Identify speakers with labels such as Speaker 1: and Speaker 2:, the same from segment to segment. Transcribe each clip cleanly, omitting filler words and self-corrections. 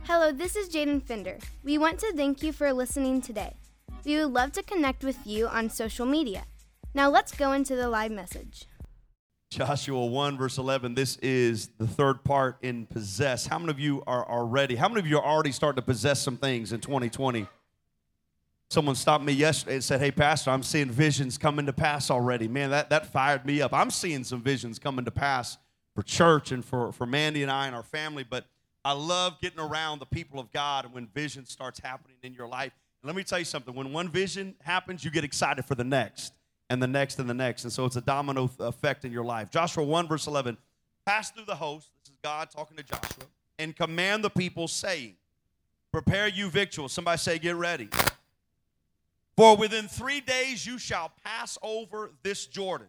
Speaker 1: Hello, this is Jaden Fender. We want to thank you for listening today. We would love to connect with you on social media. Now let's go into the live message.
Speaker 2: Joshua 1, verse 11, this is the third part in possess. How many of you are ready? How many of you are already starting to possess some things in 2020? Someone stopped me yesterday and said, hey, Pastor, I'm seeing visions coming to pass already. Man, that fired me up. I'm seeing some visions coming to pass for church and for Mandy and I and our family, but I love getting around the people of God and when vision starts happening in your life. And let me tell you something. When one vision happens, you get excited for the next and the next and the next. And so it's a domino effect in your life. Joshua 1, verse 11, pass through the host. This is God talking to Joshua. And command the people, saying, prepare you victuals. Somebody say, get ready. For within 3 days you shall pass over this Jordan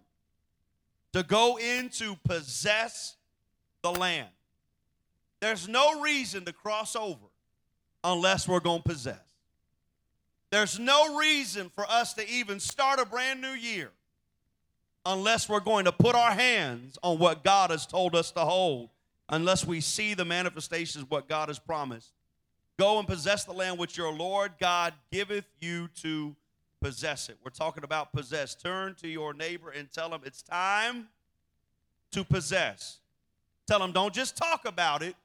Speaker 2: to go in to possess the land. There's no reason to cross over unless we're going to possess. There's no reason for us to even start a brand new year unless we're going to put our hands on what God has told us to hold, unless we see the manifestations of what God has promised. Go and possess the land which your Lord God giveth you to possess it. We're talking about possess. Turn to your neighbor and tell him it's time to possess. Tell him don't just talk about it,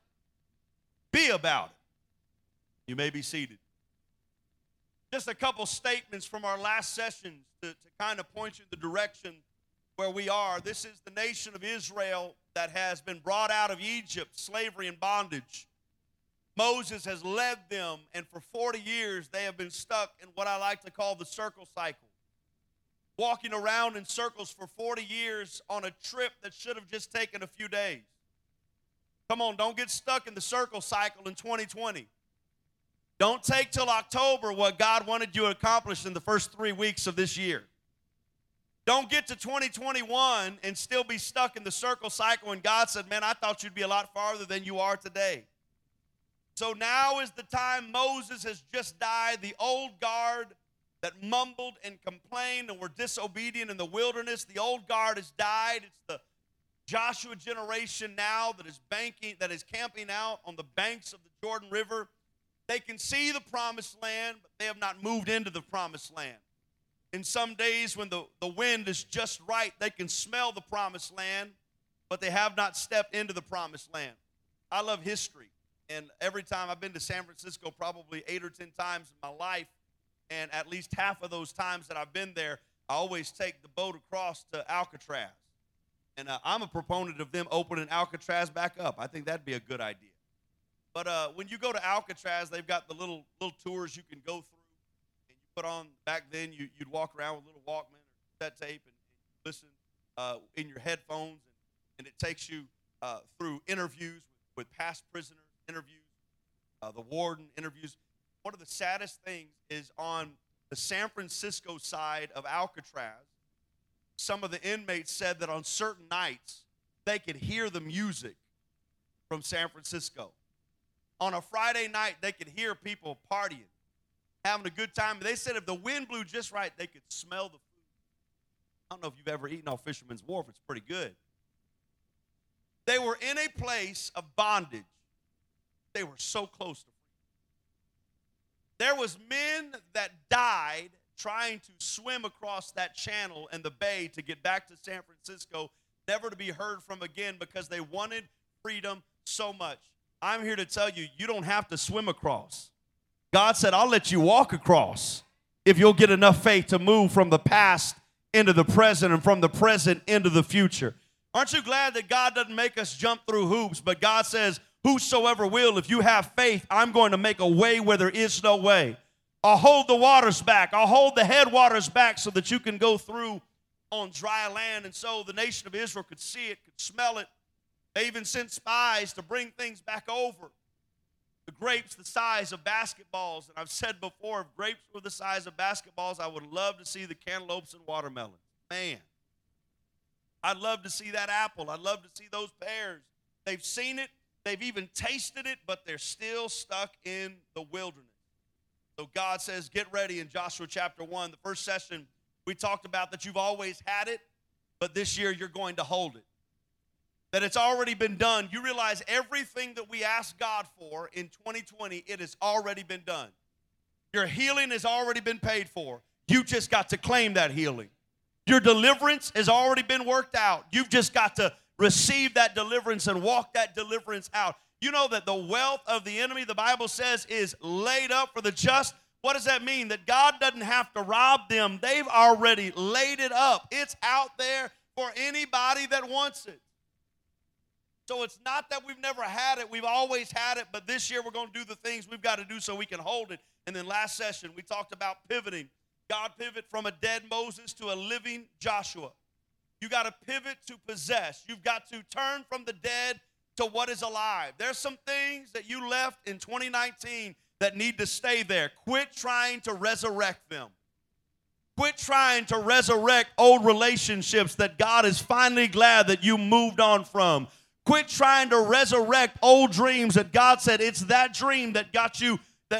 Speaker 2: be about it. You may be seated. Just a couple statements from our last sessions to kind of point you in the direction where we are. This is the nation of Israel that has been brought out of Egypt, slavery and bondage. Moses has led them, and for 40 years they have been stuck in what I like to call the circle cycle. Walking around in circles for 40 years on a trip that should have just taken a few days. Come on, don't get stuck in the circle cycle in 2020. Don't take till October what God wanted you to accomplish in the first 3 weeks of this year. Don't get to 2021 and still be stuck in the circle cycle and God said, man, I thought you'd be a lot farther than you are today. So now is the time. Moses has just died. The old guard that mumbled and complained and were disobedient in the wilderness, the old guard has died. It's the Joshua generation now that is camping out on the banks of the Jordan River. They can see the promised land, but they have not moved into the promised land. In some days when the wind is just right, they can smell the promised land, but they have not stepped into the promised land. I love history, and every time I've been to San Francisco probably 8 or 10 times in my life, and at least half of those times that I've been there, I always take the boat across to Alcatraz. And I'm a proponent of them opening Alcatraz back up. I think that'd be a good idea. But when you go to Alcatraz, they've got the little tours you can go through. And you put on, back then, you'd walk around with a little Walkman or cassette tape and listen in your headphones. And it takes you through interviews with past prisoners, interviews, the warden interviews. One of the saddest things is on the San Francisco side of Alcatraz, some of the inmates said that on certain nights, they could hear the music from San Francisco. On a Friday night, they could hear people partying, having a good time. They said if the wind blew just right, they could smell the food. I don't know if you've ever eaten off Fisherman's Wharf. It's pretty good. They were in a place of bondage. They were so close to freedom. There was men that died trying to swim across that channel and the bay to get back to San Francisco, never to be heard from again because they wanted freedom so much. I'm here to tell you, you don't have to swim across. God said, I'll let you walk across if you'll get enough faith to move from the past into the present and from the present into the future. Aren't you glad that God doesn't make us jump through hoops, but God says, whosoever will, if you have faith, I'm going to make a way where there is no way. I'll hold the waters back. I'll hold the headwaters back so that you can go through on dry land. And so the nation of Israel could see it, could smell it. They even sent spies to bring things back over. The grapes the size of basketballs. And I've said before, if grapes were the size of basketballs, I would love to see the cantaloupes and watermelons. Man, I'd love to see that apple. I'd love to see those pears. They've seen it. They've even tasted it, but they're still stuck in the wilderness. So God says, get ready in Joshua chapter 1. The first session, we talked about that you've always had it, but this year you're going to hold it. that it's already been done, you realize everything that we ask God for in 2020, it has already been done. Your healing has already been paid for. You just got to claim that healing. Your deliverance has already been worked out. You've just got to receive that deliverance and walk that deliverance out. You know that the wealth of the enemy, the Bible says, is laid up for the just. What does that mean? That God doesn't have to rob them. They've already laid it up. It's out there for anybody that wants it. So it's not that we've never had it. We've always had it, but this year we're going to do the things we've got to do so we can hold it. And then last session, we talked about pivoting. God pivot from a dead Moses to a living Joshua. You got to pivot to possess. You've got to turn from the dead to what is alive. There's some things that you left in 2019 that need to stay there. Quit trying to resurrect them. Quit trying to resurrect old relationships that God is finally glad that you moved on from. Quit trying to resurrect old dreams that God said it's that dream that got you,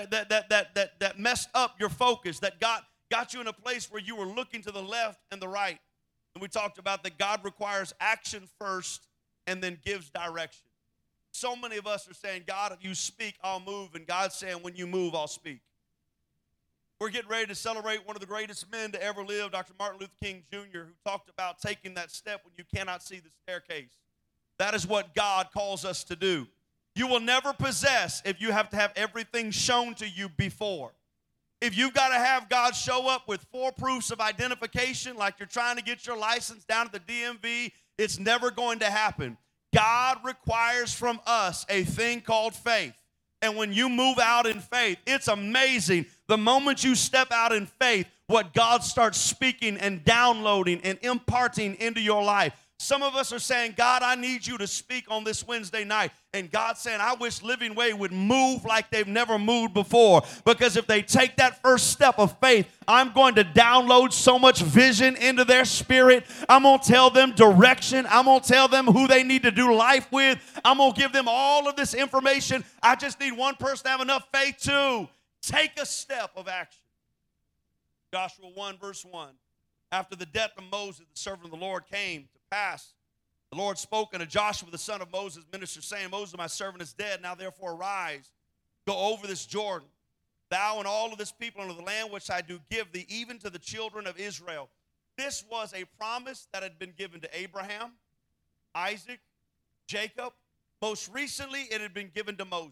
Speaker 2: that messed up your focus, that got you in a place where you were looking to the left and the right. And we talked about that God requires action first and then gives direction. So many of us are saying, God, if you speak, I'll move. And God's saying, when you move, I'll speak. We're getting ready to celebrate one of the greatest men to ever live, Dr. Martin Luther King Jr., who talked about taking that step when you cannot see the staircase. That is what God calls us to do. You will never possess if you have to have everything shown to you before. If you've got to have God show up with 4 proofs of identification, like you're trying to get your license down at the DMV, it's never going to happen. God requires from us a thing called faith. And when you move out in faith, it's amazing. The moment you step out in faith, what God starts speaking and downloading and imparting into your life. Some of us are saying, God, I need you to speak on this Wednesday night. And God's saying, I wish Living Way would move like they've never moved before. Because if they take that first step of faith, I'm going to download so much vision into their spirit. I'm going to tell them direction. I'm going to tell them who they need to do life with. I'm going to give them all of this information. I just need one person to have enough faith to take a step of action. Joshua 1, verse 1. After the death of Moses, the servant of the Lord, came to pass, the Lord spoke unto Joshua, the son of Moses, minister, saying, Moses, my servant, is dead. Now therefore arise, go over this Jordan, thou and all of this people unto the land which I do give thee, even to the children of Israel. This was a promise that had been given to Abraham, Isaac, Jacob. Most recently, it had been given to Moses.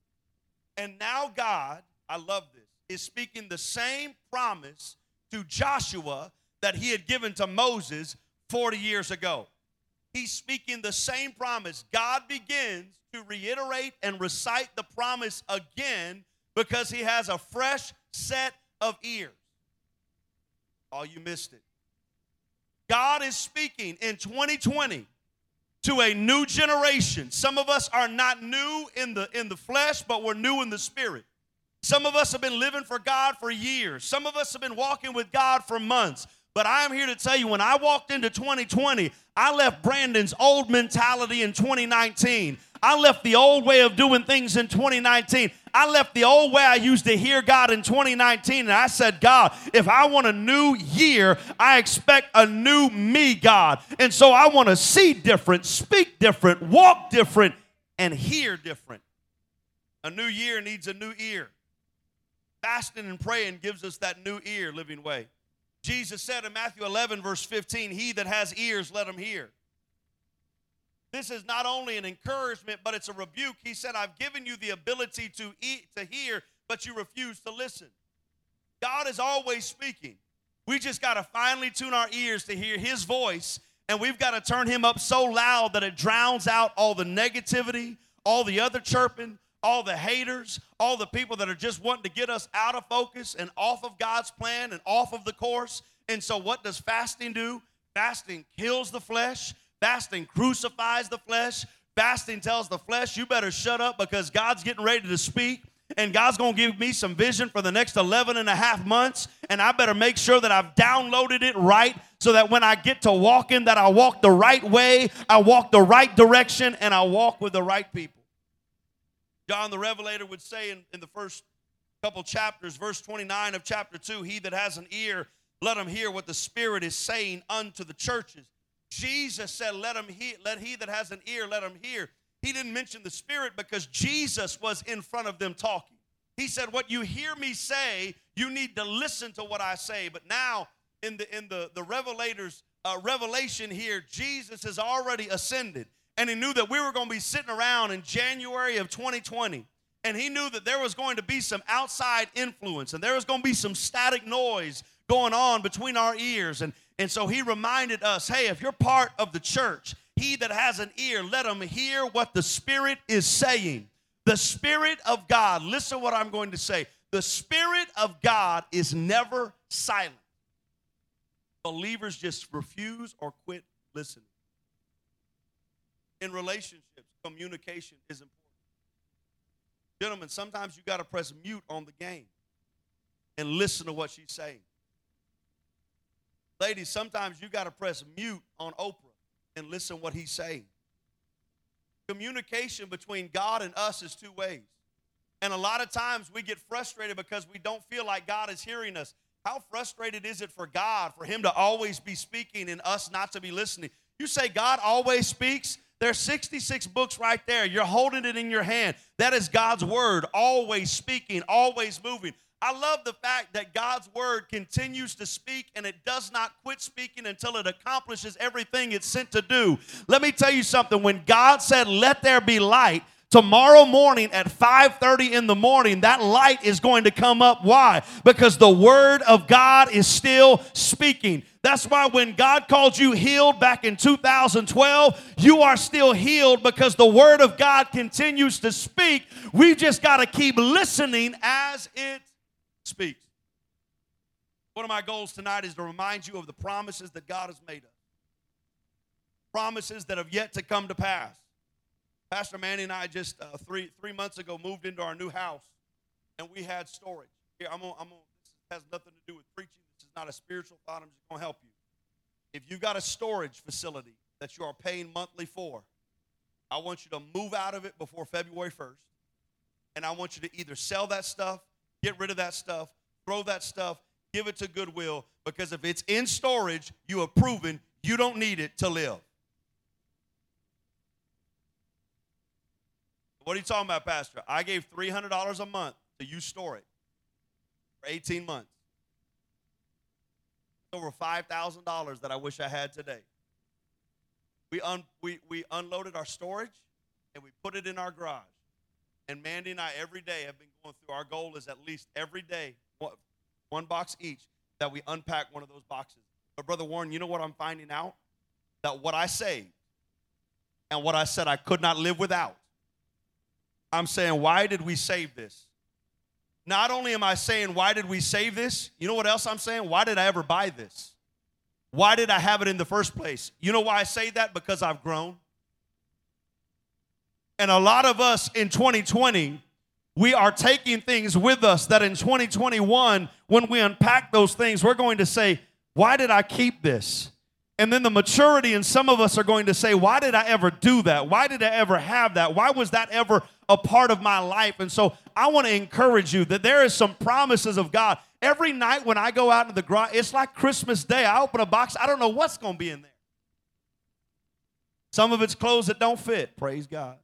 Speaker 2: And now God, I love this, is speaking the same promise to Joshua that he had given to Moses 40 years ago. He's speaking the same promise. God begins to reiterate and recite the promise again because he has a fresh set of ears. Oh, you missed it. God is speaking in 2020 to a new generation. Some of us are not new in the flesh, but we're new in the spirit. Some of us have been living for God for years. Some of us have been walking with God for months. But I'm here to tell you, when I walked into 2020, I left Brandon's old mentality in 2019. I left the old way of doing things in 2019. I left the old way I used to hear God in 2019. And I said, God, if I want a new year, I expect a new me, God. And so I want to see different, speak different, walk different, and hear different. A new year needs a new ear. Fasting and praying gives us that new ear, Living Way. Jesus said in Matthew 11, verse 15, he that has ears, let him hear. This is not only an encouragement, but it's a rebuke. He said, I've given you the ability to hear, but you refuse to listen. God is always speaking. We just got to finally tune our ears to hear his voice, and we've got to turn him up so loud that it drowns out all the negativity, all the other chirping, all the haters, all the people that are just wanting to get us out of focus and off of God's plan and off of the course. And so what does fasting do? Fasting kills the flesh. Fasting crucifies the flesh. Fasting tells the flesh, you better shut up because God's getting ready to speak. And God's going to give me some vision for the next 11 and a half months. And I better make sure that I've downloaded it right so that when I get to walking, that I walk the right way, I walk the right direction, and I walk with the right people. John the Revelator would say in the first couple chapters, verse 29 of chapter 2, he that has an ear, let him hear what the Spirit is saying unto the churches. Jesus said, let he that has an ear, let him hear. He didn't mention the Spirit because Jesus was in front of them talking. He said, what you hear me say, you need to listen to what I say. But now in the revelation here, Jesus has already ascended. And he knew that we were going to be sitting around in January of 2020. And he knew that there was going to be some outside influence. And there was going to be some static noise going on between our ears. And so he reminded us, hey, if you're part of the church, he that has an ear, let him hear what the Spirit is saying. The Spirit of God, listen to what I'm going to say. The Spirit of God is never silent. Believers just refuse or quit listening. In relationships, communication is important. Gentlemen, sometimes you got to press mute on the game and listen to what she's saying. Ladies, sometimes you got to press mute on Oprah and listen what he's saying. Communication between God and us is two ways. And a lot of times we get frustrated because we don't feel like God is hearing us. How frustrated is it for God, for him to always be speaking and us not to be listening? You say God always speaks? There's 66 books right there. You're holding it in your hand. That is God's word, always speaking, always moving. I love the fact that God's word continues to speak and it does not quit speaking until it accomplishes everything it's sent to do. Let me tell you something. When God said, let there be light, tomorrow morning at 5:30 in the morning, that light is going to come up. Why? Because the word of God is still speaking. That's why when God called you healed back in 2012, you are still healed because the word of God continues to speak. We've just got to keep listening as it speaks. One of my goals tonight is to remind you of the promises that God has made us. Promises that have yet to come to pass. Pastor Manny and I just three months ago moved into our new house, and we had storage. Here, this has nothing to do with preaching. This is not a spiritual thought. I'm just going to help you. If you've got a storage facility that you are paying monthly for, I want you to move out of it before February 1st, and I want you to either sell that stuff, get rid of that stuff, throw that stuff, give it to Goodwill, because if it's in storage, you have proven you don't need it to live. What are you talking about, Pastor? I gave $300 a month to you store it for 18 months. Over $5,000 that I wish I had today. We unloaded our storage, and we put it in our garage. And Mandy and I every day have been going through. Our goal is at least every day, one box each, that we unpack one of those boxes. But Brother Warren, you know what I'm finding out? That what I saved and what I said I could not live without, I'm saying, why did we save this? Not only am I saying, why did we save this? You know what else I'm saying? Why did I ever buy this? Why did I have it in the first place? You know why I say that? Because I've grown. And a lot of us in 2020, we are taking things with us that in 2021, when we unpack those things, we're going to say, why did I keep this? And then the maturity in some of us are going to say, why did I ever do that? Why did I ever have that? Why was that ever a part of my life? And so I want to encourage you that there is some promises of God. Every night when I go out into the garage, it's like Christmas Day. I open a box, I don't know what's going to be in there. Some of it's clothes that don't fit. Praise God.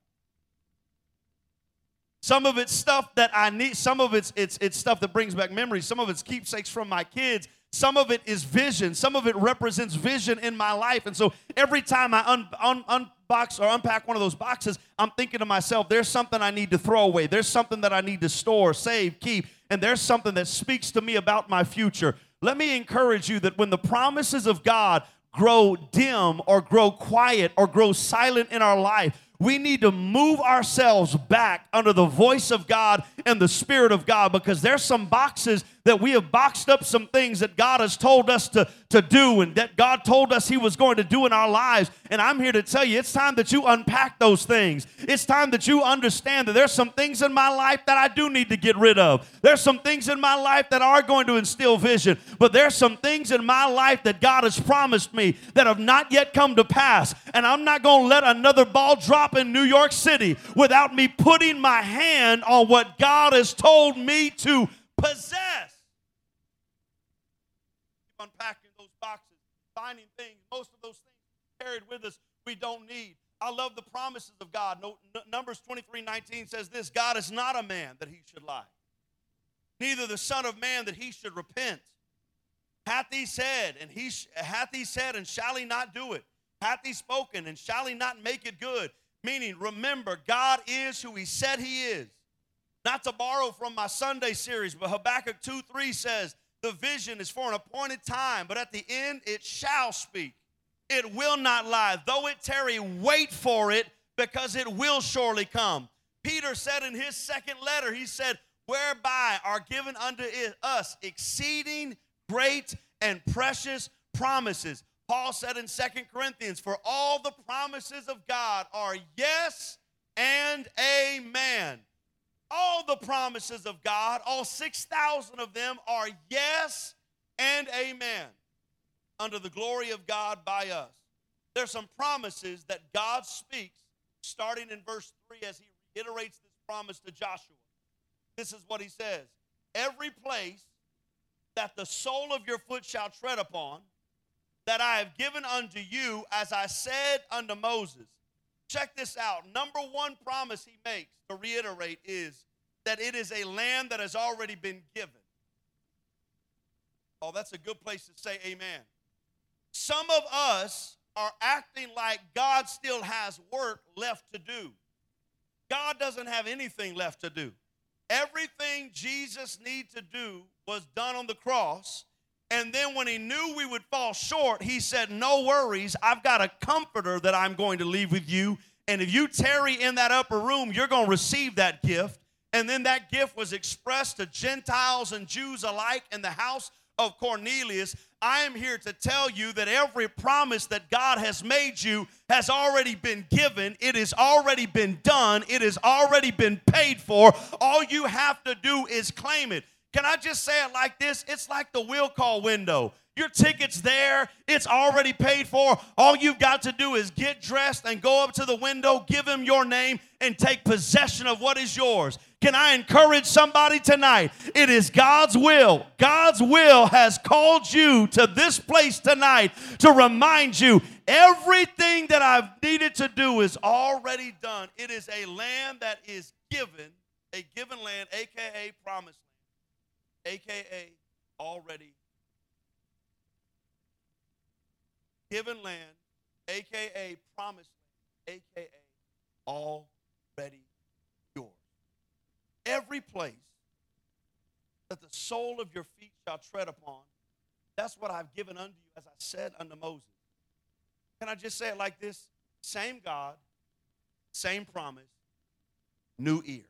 Speaker 2: Some of it's stuff that I need. Some of it's stuff that brings back memories. Some of it's keepsakes from my kids. Some of it is vision. Some of it represents vision in my life. And so every time I unbox or unpack one of those boxes, I'm thinking to myself, there's something I need to throw away. There's something that I need to store, save, keep. And there's something that speaks to me about my future. Let me encourage you that when the promises of God grow dim or grow quiet or grow silent in our life, we need to move ourselves back under the voice of God and the Spirit of God, because there's some boxes that we have boxed up, some things that God has told us to do and that God told us He was going to do in our lives. And I'm here to tell you, it's time that you unpack those things. It's time that you understand that there's some things in my life that I do need to get rid of. There's some things in my life that are going to instill vision, but there's some things in my life that God has promised me that have not yet come to pass. And I'm not going to let another ball drop in New York City without me putting my hand on what God has told me to possess. Unpacking those boxes, finding things, most of those things carried with us we don't need. I love the promises of God. Numbers 23:19 says this, God is not a man that he should lie, neither the son of man that he should repent. Hath he said, and shall he not do it? Hath he spoken, and shall he not make it good? Meaning, remember, God is who he said he is. Not to borrow from my Sunday series, but Habakkuk 2:3 says, the vision is for an appointed time, but at the end it shall speak. It will not lie. Though it tarry, wait for it, because it will surely come. Peter said in his second letter, he said, whereby are given unto us exceeding great and precious promises. Paul said in 2 Corinthians, for all the promises of God are yes and amen. All the promises of God, all 6,000 of them are yes and amen unto the glory of God by us. There's some promises that God speaks starting in verse 3 as he reiterates this promise to Joshua. This is what he says. Every place that the sole of your foot shall tread upon, that I have given unto you, as I said unto Moses. Check this out. Number one promise he makes to reiterate is that it is a land that has already been given. Oh, that's a good place to say amen. Some of us are acting like God still has work left to do. God doesn't have anything left to do. Everything Jesus needed to do was done on the cross. And then when he knew we would fall short, he said, no worries, I've got a comforter that I'm going to leave with you. And if you tarry in that upper room, you're going to receive that gift. And then that gift was expressed to Gentiles and Jews alike in the house of Cornelius. I am here to tell you that every promise that God has made you has already been given. It has already been done. It has already been paid for. All you have to do is claim it. Can I just say it like this? It's like the will call window. Your ticket's there. It's already paid for. All you've got to do is get dressed and go up to the window, give him your name, and take possession of what is yours. Can I encourage somebody tonight? It is God's will. God's will has called you to this place tonight to remind you everything that I've needed to do is already done. It is a land that is given, a given land, a.k.a. promised land, a.k.a. already given land, a.k.a. promised land, a.k.a. already yours. Every place that the sole of your feet shall tread upon, that's what I've given unto you, as I said unto Moses. Can I just say it like this? Same God, same promise, new ear.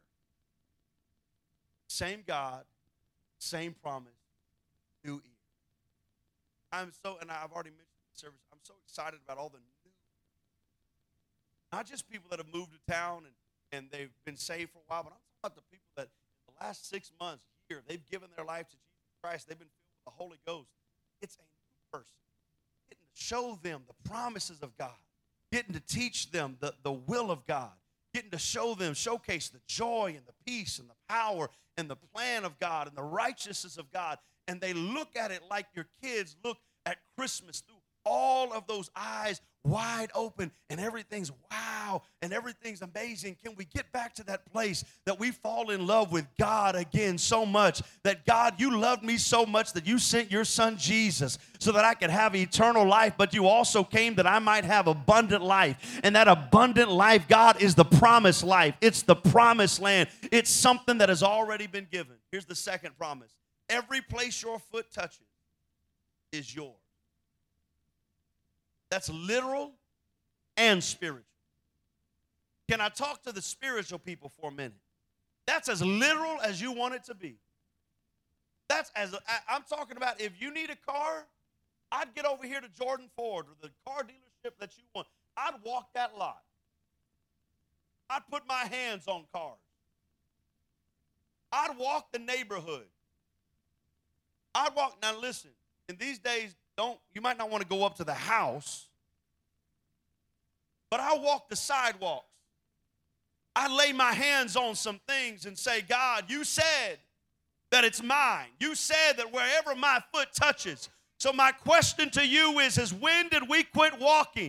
Speaker 2: Same God, same promise, new ear. And I've already mentioned the service, I'm so excited about all the new, not just people that have moved to town and they've been saved for a while, but I'm talking about the people that in the last 6 months, year, they've given their life to Jesus Christ. They've been filled with the Holy Ghost. It's a new person. Getting to show them the promises of God. Getting to teach them the will of God. Getting to show them, showcase the joy and the peace and the power and the plan of God and the righteousness of God. And they look at it like your kids look at Christmas through all of those eyes wide open, and everything's wow, and everything's amazing. Can we get back to that place that we fall in love with God again so much, that God, you loved me so much that you sent your son Jesus so that I could have eternal life, but you also came that I might have abundant life. And that abundant life, God, is the promised life. It's the promised land. It's something that has already been given. Here's the second promise. Every place your foot touches is yours. That's literal and spiritual. Can I talk to the spiritual people for a minute? That's as literal as you want it to be. I'm talking about if you need a car, I'd get over here to Jordan Ford or the car dealership that you want. I'd walk that lot. I'd put my hands on cars. I'd walk the neighborhood. Now listen, in these days, you might not want to go up to the house, but I walk the sidewalks. I lay my hands on some things and say, God, you said that it's mine. You said that wherever my foot touches. So my question to you is when did we quit walking?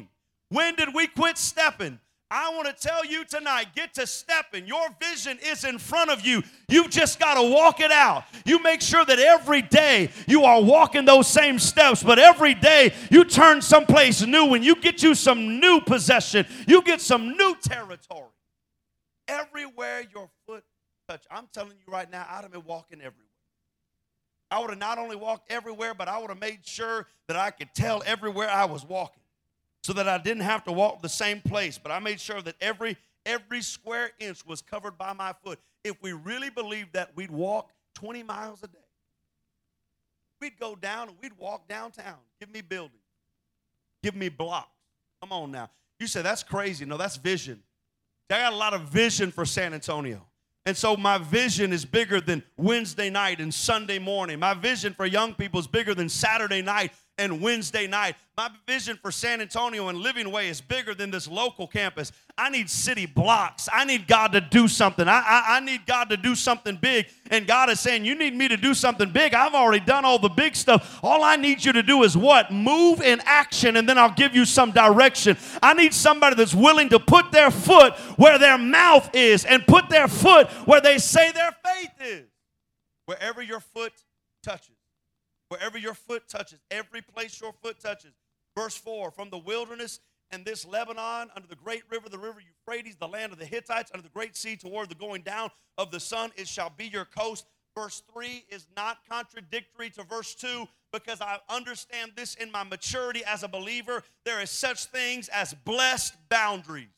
Speaker 2: When did we quit stepping? I want to tell you tonight, get to stepping. Your vision is in front of you. You just got to walk it out. You make sure that every day you are walking those same steps, but every day you turn someplace new and you get you some new possession. You get some new territory. Everywhere your foot touch. I'm telling you right now, I'd have been walking everywhere. I would have not only walked everywhere, but I would have made sure that I could tell everywhere I was walking, so that I didn't have to walk the same place. But I made sure that every square inch was covered by my foot. If we really believed that, we'd walk 20 miles a day. We'd go down and we'd walk downtown. Give me buildings. Give me blocks. Come on now. You say, that's crazy. No, that's vision. I got a lot of vision for San Antonio. And so my vision is bigger than Wednesday night and Sunday morning. My vision for young people is bigger than Saturday night and Wednesday night. My vision for San Antonio and Living Way is bigger than this local campus. I need city blocks. I need God to do something. I need God to do something big. And God is saying, you need me to do something big. I've already done all the big stuff. All I need you to do is what? Move in action, and then I'll give you some direction. I need somebody that's willing to put their foot where their mouth is and put their foot where they say their faith is. Wherever your foot touches. Wherever your foot touches, every place your foot touches. Verse 4, from the wilderness and this Lebanon, under the great river, the river Euphrates, the land of the Hittites, under the great sea, toward the going down of the sun, it shall be your coast. Verse 3 is not contradictory to verse 2, because I understand this in my maturity as a believer. There is such things as blessed boundaries.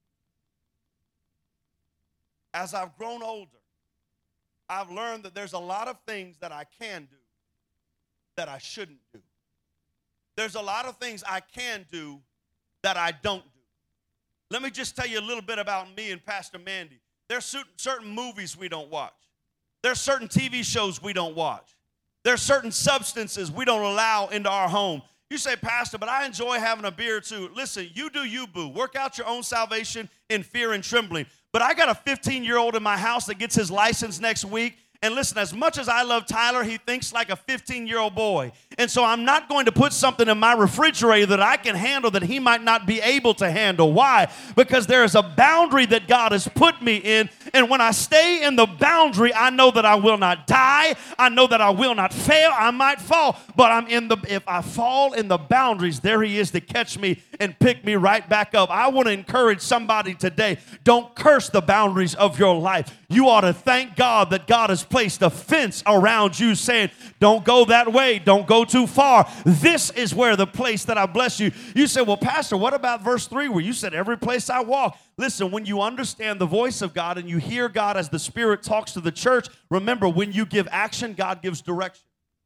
Speaker 2: As I've grown older, I've learned that there's a lot of things that I can do that I shouldn't do. There's a lot of things I can do that I don't do. Let me just tell you a little bit about me and Pastor Mandy. There's certain movies we don't watch. There's certain TV shows we don't watch. There's certain substances we don't allow into our home. You say, Pastor, but I enjoy having a beer too. Listen, you do you, boo. Work out your own salvation in fear and trembling. But I got a 15-year-old in my house that gets his license next week. And listen, as much as I love Tyler, he thinks like a 15-year-old boy. And so I'm not going to put something in my refrigerator that I can handle that he might not be able to handle. Why? Because there is a boundary that God has put me in. And when I stay in the boundary, I know that I will not die. I know that I will not fail. I might fall. But if I fall in the boundaries, there he is to catch me and pick me right back up. I want to encourage somebody today. Don't curse the boundaries of your life. You ought to thank God that God has placed a fence around you saying, don't go that way. Don't go too far. This is where the place that I bless you. You say, well, Pastor, what about verse 3 where you said every place I walk? Listen, when you understand the voice of God and you hear God as the Spirit talks to the church, remember, when you give action, God gives direction.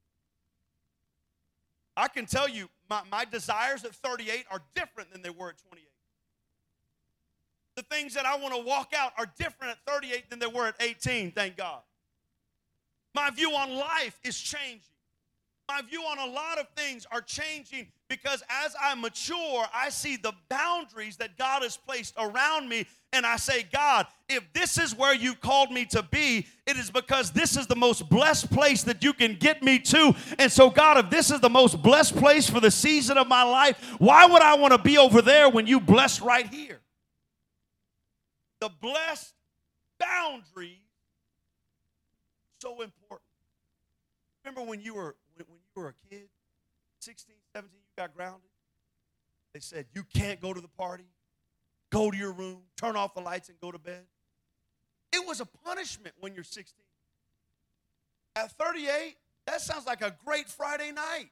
Speaker 2: I can tell you, my desires at 38 are different than they were at 28. The things that I want to walk out are different at 38 than they were at 18, thank God. My view on life is changing. My view on a lot of things are changing because as I mature, I see the boundaries that God has placed around me, and I say, God, if this is where you called me to be, it is because this is the most blessed place that you can get me to. And so, God, if this is the most blessed place for the season of my life, why would I want to be over there when you blessed right here? The blessed boundary, so important. Remember when you were a kid, 16, 17, you got grounded? They said, you can't go to the party. Go to your room, turn off the lights, and go to bed. It was a punishment when you're 16. At 38, that sounds like a great Friday night.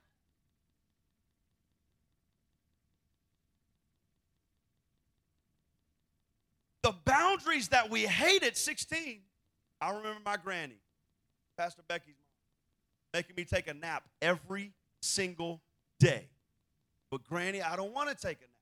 Speaker 2: The boundaries that we hate at 16, I remember my granny, Pastor Becky's mom, making me take a nap every single day. But Granny, I don't want to take a nap.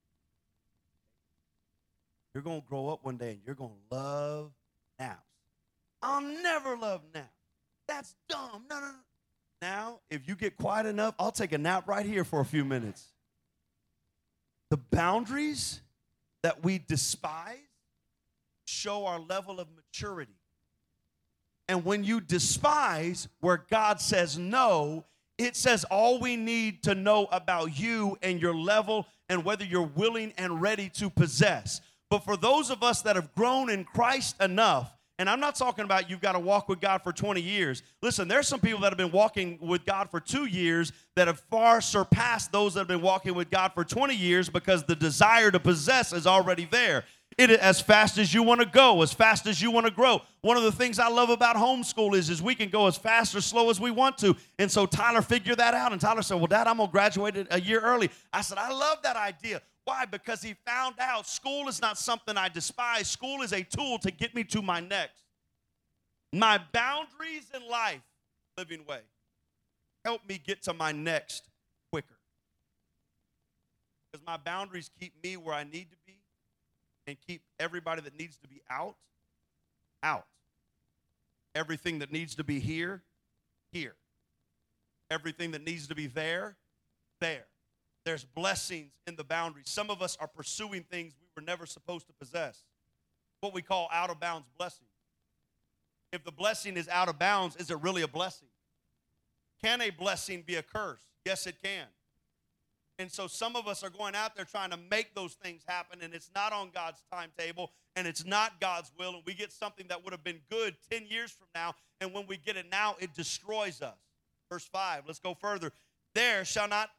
Speaker 2: You're going to grow up one day and you're going to love naps. I'll never love naps. That's dumb. No. Now, if you get quiet enough, I'll take a nap right here for a few minutes. The boundaries that we despise show our level of maturity. And when you despise where God says no, it says all we need to know about you and your level and whether you're willing and ready to possess. But for those of us that have grown in Christ enough, and I'm not talking about you've got to walk with God for 20 years. Listen, there's some people that have been walking with God for 2 years that have far surpassed those that have been walking with God for 20 years because the desire to possess is already there. It is as fast as you want to go, as fast as you want to grow. One of the things I love about homeschool is we can go as fast or slow as we want to. And so Tyler figured that out. And Tyler said, well, Dad, I'm going to graduate a year early. I said, I love that idea. Why? Because he found out school is not something I despise. School is a tool to get me to my next. My boundaries in life, living way, help me get to my next quicker. Because my boundaries keep me where I need to be and keep everybody that needs to be out. Everything that needs to be here. Everything that needs to be there. There's blessings in the boundaries. Some of us are pursuing things we were never supposed to possess. What we call out of bounds blessing. If the blessing is out of bounds, is it really a blessing? Can a blessing be a curse? Yes, it can. And so some of us are going out there trying to make those things happen, and it's not on God's timetable, and it's not God's will, and we get something that would have been good 10 years from now, and when we get it now, it destroys us. Verse 5, let's go further. There shall not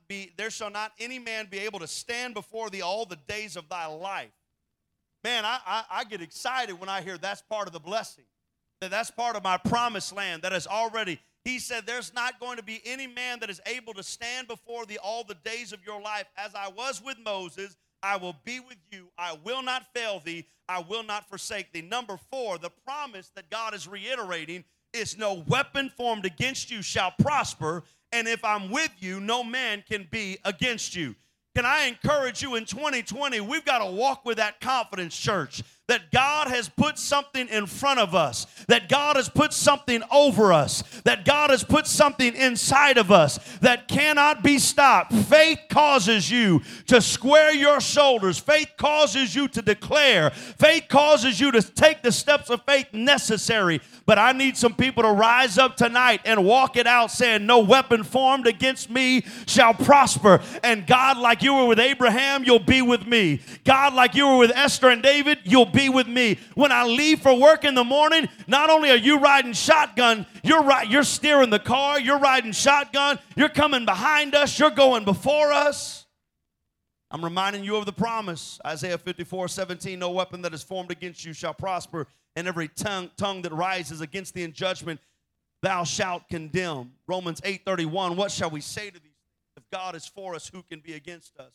Speaker 2: any man be able to stand before thee all the days of thy life. Man, I get excited when I hear that's part of the blessing. That's part of my promised land that is already, he said, there's not going to be any man that is able to stand before thee all the days of your life. As I was with Moses, I will be with you. I will not fail thee. I will not forsake thee. Number 4, the promise that God is reiterating is no weapon formed against you shall prosper, and if I'm with you, no man can be against you. Can I encourage you in 2020, we've got to walk with that confidence, church, that God has put something in front of us, that God has put something over us, that God has put something inside of us that cannot be stopped. Faith causes you to square your shoulders. Faith causes you to declare. Faith causes you to take the steps of faith necessary. But I need some people to rise up tonight and walk it out saying, no weapon formed against me shall prosper. And God, like you were with Abraham, you'll be with me. God, like you were with Esther and David, you'll be with me. When I leave for work in the morning, not only are you riding shotgun, you're steering the car, you're riding shotgun, you're coming behind us, you're going before us. I'm reminding you of the promise. Isaiah 54:17, no weapon that is formed against you shall prosper, and every tongue that rises against thee in judgment thou shalt condemn. Romans 8:31, what shall we say to these things? If God is for us, who can be against us?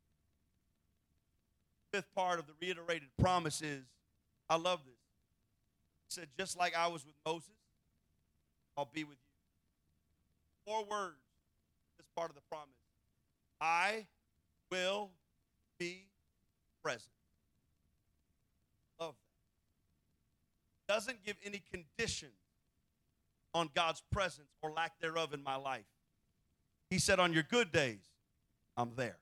Speaker 2: Fifth part of the reiterated promise is, I love this. He said, just like I was with Moses, I'll be with you. 4 words, this part of the promise. I will be present. Love that. Doesn't give any condition on God's presence or lack thereof in my life. He said, on your good days, I'm there.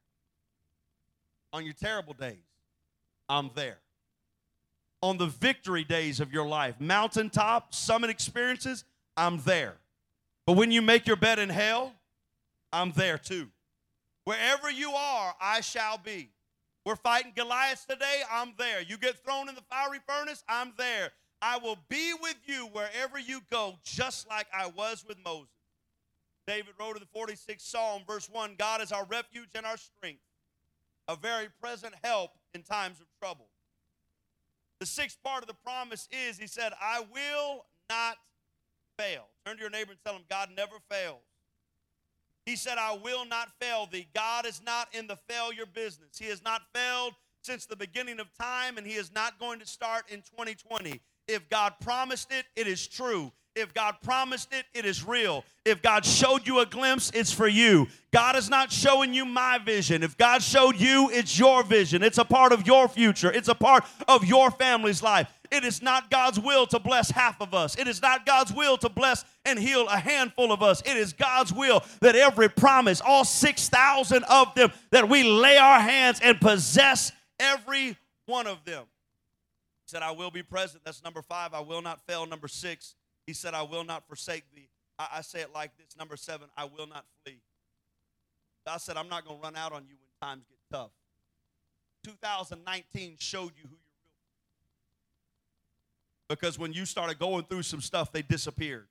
Speaker 2: On your terrible days, I'm there. On the victory days of your life, mountaintop, summit experiences, I'm there. But when you make your bed in hell, I'm there too. Wherever you are, I shall be. We're fighting Goliath today, I'm there. You get thrown in the fiery furnace, I'm there. I will be with you wherever you go, just like I was with Moses. David wrote in the 46th Psalm, verse 1, God is our refuge and our strength, a very present help in times of trouble. The 6th part of the promise is, he said, I will not fail. Turn to your neighbor and tell him, God never fails. He said, I will not fail thee. God is not in the failure business. He has not failed since the beginning of time, and he is not going to start in 2020. If God promised it, it is true. If God promised it, it is real. If God showed you a glimpse, it's for you. God is not showing you my vision. If God showed you, it's your vision. It's a part of your future. It's a part of your family's life. It is not God's will to bless half of us. It is not God's will to bless and heal a handful of us. It is God's will that every promise, all 6,000 of them, that we lay our hands and possess every one of them. He said, I will be present. That's number 5. I will not fail. Number 6. He said, I will not forsake thee. I say it like this. Number 7, I will not flee. God said, I'm not going to run out on you when times get stuff. 2019 showed you who you're real. Because when you started going through some stuff, they disappeared.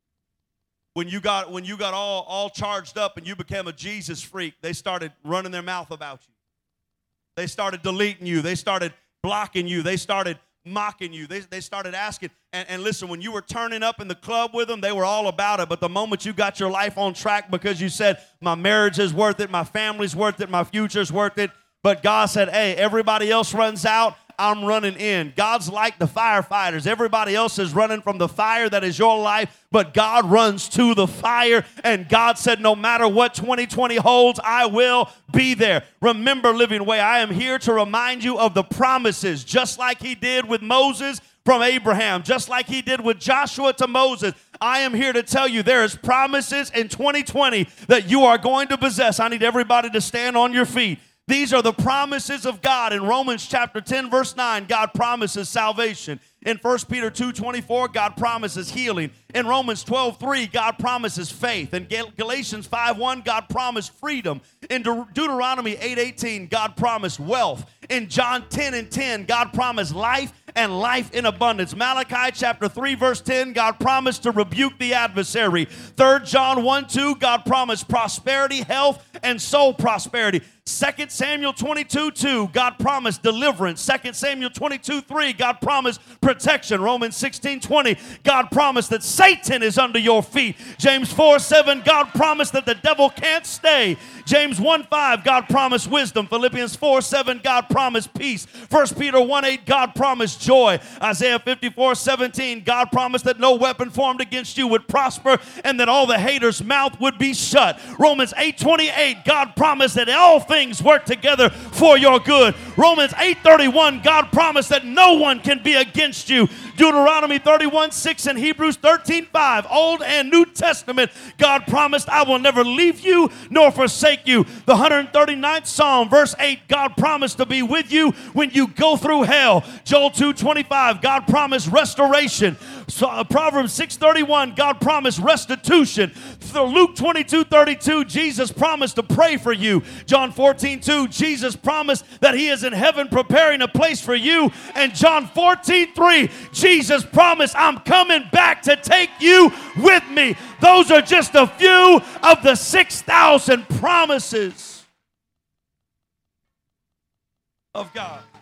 Speaker 2: When you got all charged up and you became a Jesus freak, they started running their mouth about you. They started deleting you. They started blocking you. They started mocking you. They started asking. And listen, when you were turning up in the club with them, they were all about it. But the moment you got your life on track because you said, my marriage is worth it, my family's worth it, my future's worth it. But God said, hey, everybody else runs out, I'm running in. God's like the firefighters. Everybody else is running from the fire that is your life, but God runs to the fire. And God said, no matter what 2020 holds, I will be there. Remember, Living Way, I am here to remind you of the promises, just like he did with Moses from Abraham, just like he did with Joshua to Moses. I am here to tell you there is promises in 2020 that you are going to possess. I need everybody to stand on your feet. These are the promises of God. In Romans chapter 10, verse 9, God promises salvation. In 1 Peter 2:24, God promises healing. In Romans 12:3, God promises faith. In Galatians 5:1, God promised freedom. In Deuteronomy 8:18, God promised wealth. In John 10:10, God promised life and life in abundance. Malachi chapter 3, verse 10, God promised to rebuke the adversary. 3 John 1:2, God promised prosperity, health, and soul prosperity. 2 Samuel 22:2, God promised deliverance. 2 Samuel 22:3, God promised protection. Romans 16:20, God promised that Satan is under your feet. James 4:7, God promised that the devil can't stay. James 1:5, God promised wisdom. Philippians 4:7, God promised peace. 1 Peter 1:8, God promised joy. Isaiah 54:17, God promised that no weapon formed against you would prosper and that all the haters' mouth would be shut. Romans 8:28, God promised that all things work together for your good. Romans 8:31, God promised that no one can be against you. Deuteronomy 31:6 and Hebrews 13:5, Old and New Testament, God promised, I will never leave you nor forsake you. The 139th Psalm, verse 8, God promised to be with you when you go through hell. Joel 2:25, God promised restoration. Proverbs 6:31, God promised restitution. Luke 22:32, Jesus promised to pray for you. John 14:2, Jesus promised that he is in heaven preparing a place for you. And John 14:3, Jesus promised, I'm coming back to take you with me. Those are just a few of the 6,000 promises of God.